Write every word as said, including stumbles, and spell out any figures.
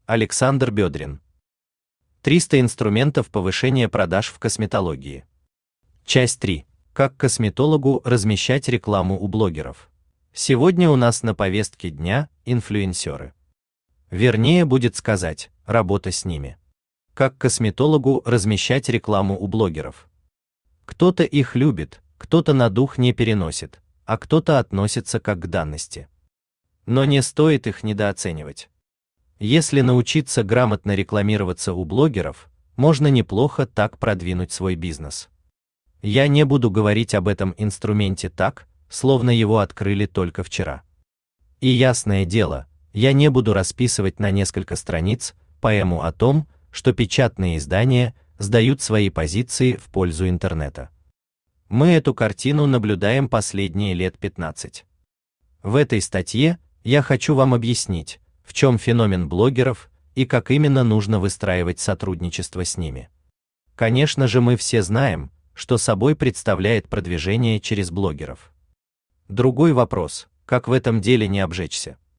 Александр Бедрин. триста инструментов повышения продаж в косметологии. Часть три. Как косметологу размещать рекламу у блогеров. Сегодня у нас на повестке дня инфлюенсеры. Вернее будет сказать, работа с ними. Как косметологу размещать рекламу у блогеров. Кто-то их любит, кто-то на дух не переносит, а кто-то относится как к данности. Но не стоит их недооценивать. Если научиться грамотно рекламироваться у блогеров, можно неплохо так продвинуть свой бизнес. Я не буду говорить об этом инструменте так, словно его открыли только вчера. И ясное дело, я не буду расписывать на несколько страниц поэму о том, что печатные издания сдают свои позиции в пользу интернета. Мы эту картину наблюдаем последние лет пятнадцать. В этой статье я хочу вам объяснить, в чем феномен блогеров и как именно нужно выстраивать сотрудничество с ними. Конечно же, мы все знаем, что собой представляет продвижение через блогеров. Другой вопрос, как в этом деле не обжечься.